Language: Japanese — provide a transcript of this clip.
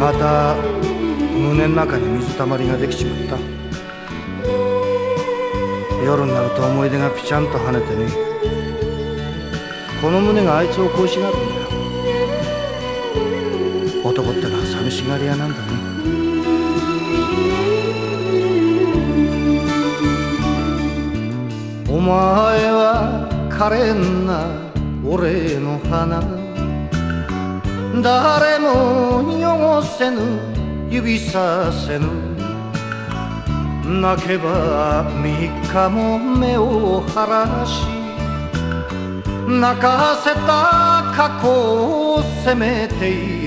また胸の中に水たまりができちまった。夜になると思い出がピチャンと跳ねてね、この胸があいつを恋しがるんだよ。男ってのは寂しがり屋なんだね。お前は可憐な俺の花、誰も汚せぬ指させぬ、泣けば三日も目を晴らし、泣かせた過去を責めている